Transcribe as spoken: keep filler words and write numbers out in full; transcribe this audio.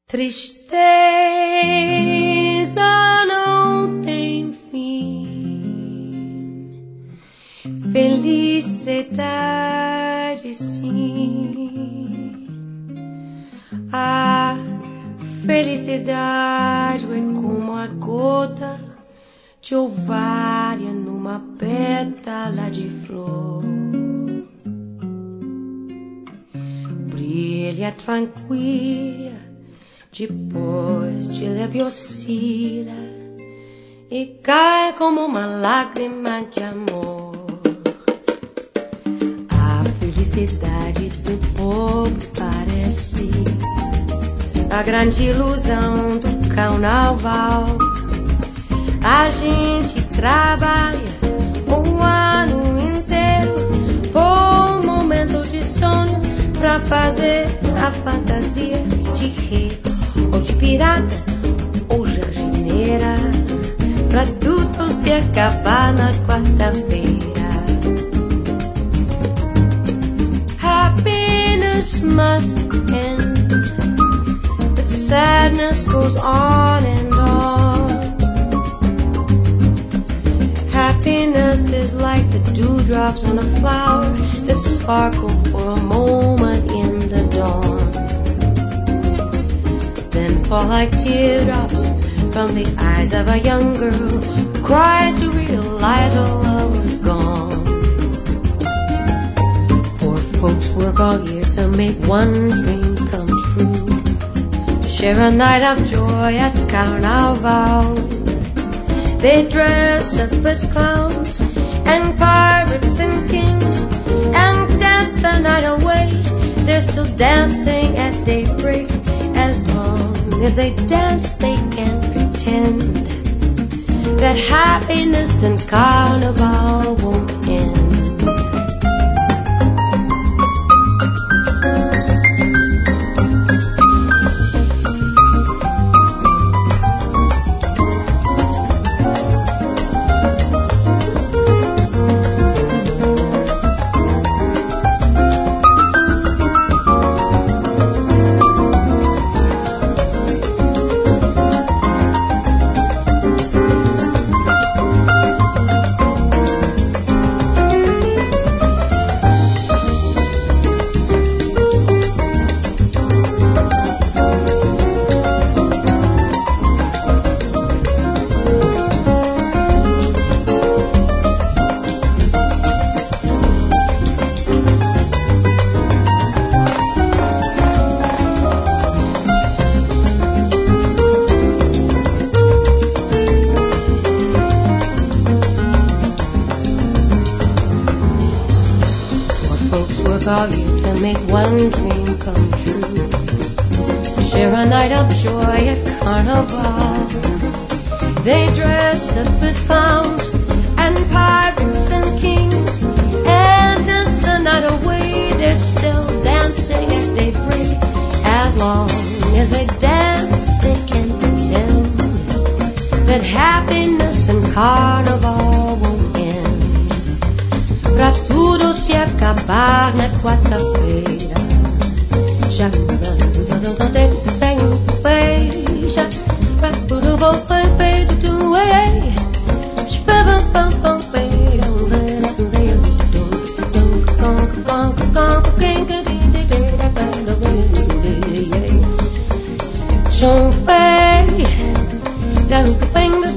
Tristeza não tem fim, felicidade sim. A felicidade é como a gota de ovária numa pétala de flor. Brilha tranquila, depois de leve oscila e cai como uma lágrima de amor. A felicidade do povo parece a grande ilusão do carnaval. A gente trabalha o ano inteiro por um momento de sono pra fazer a fantasia de rei ou de pirata ou jardineira, pra tudo se acabar na quarta-feira. Happiness must end, but sadness goes on and on. Happiness is like the dewdrops on a flower that sparkle for a moment in the dawn, then fall like teardrops from the eyes of a young girl who cries to realize her love was gone. Poor folks work all year to make one dream come true, to share a night of joy at Carnival. They dress up as clowns and pirates and kings and dance the night away. They're still dancing at daybreak. As long as they dance, they can pretend that happiness and carnival won't end. All you to make one dream come true, share a night of joy at Carnival. They dress up as clowns and pirates and kings and dance the night away. They're still dancing at daybreak. As long as they dance, they can pretend that happiness and carnival won't end. Pra tudo se acabar na quarta-feira, já tem um beija, pra tudo voltar feito do ei, espera pam pam feira, um